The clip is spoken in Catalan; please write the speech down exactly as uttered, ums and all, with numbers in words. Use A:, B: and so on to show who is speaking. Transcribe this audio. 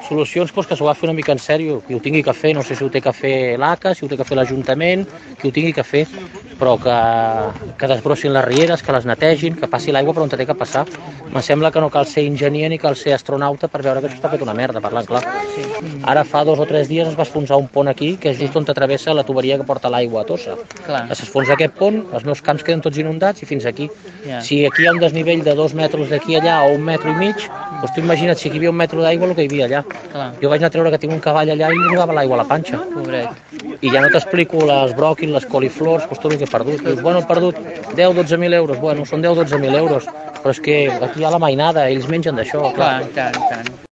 A: Solucions doncs, que s'ho va fer una mica en sèrio, qui ho tingui que fer, no sé si ho té que fer l'A C A, si ho té que fer l'Ajuntament, qui ho tingui que fer, però que, que desbrossin les rieres, que les netegin, que passi l'aigua per on té que passar. Em sembla que no cal ser enginyer ni cal ser astronauta per veure que això està fet una merda, parlant clar. Ara fa dos o tres dies es va esfonsar un pont aquí, que és just on travessa la tuberia que porta l'aigua a Tossa. S'esfonsa aquest pont, els meus camps queden tots inundats i fins aquí. Si aquí hi ha un desnivell de dos metres d'aquí allà o un metro i mig, doncs tu imagina't si aquí hi havia un metro d'aigua el que hi havia allà. Clar. Jo vaig anar a treure que tinc un cavall allà i li jugava l'aigua a la panxa. Pobret. I ja no t'explico les bròquils, les coliflors, doncs tot el que he perdut. Dius, bueno, he perdut deu o dotze mil euros. Bueno, són deu o dotze mil euros, però és que aquí hi ha la mainada, ells mengen d'això. Clar, clar, tant, tant.